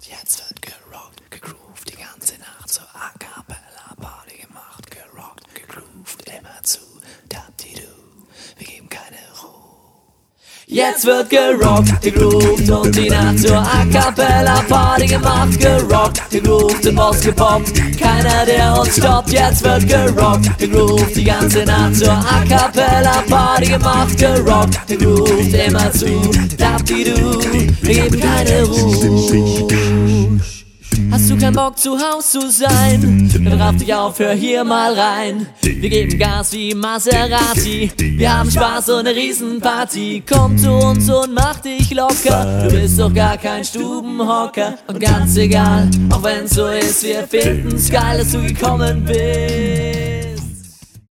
Jetzt wird gerockt, gegroovt, die ganze Nacht zur A-Cappella-Party gemacht. Gerockt, gegroovt, immer zu Daptidu, wir geben keine Ruhe. Jetzt wird gerockt, gegroovt und die Nacht zur A-Cappella-Party gemacht. Gerockt, gegroovt, im Boss gepoppt, keiner der uns stoppt. Jetzt wird gerockt, gegroovt, die ganze Nacht zur A-Cappella-Party gemacht. Gerockt, gegroovt, immer zu Daptidu, wir geben keine Ruhe. Hast du keinen Bock zu Haus zu sein? Dann raff dich auf, hör hier mal rein. Wir geben Gas wie Maserati, wir haben Spaß und eine Riesenparty. Komm zu uns und mach dich locker, du bist doch gar kein Stubenhocker. Und ganz egal, auch wenn's so ist, wir finden's geil, dass du gekommen bist.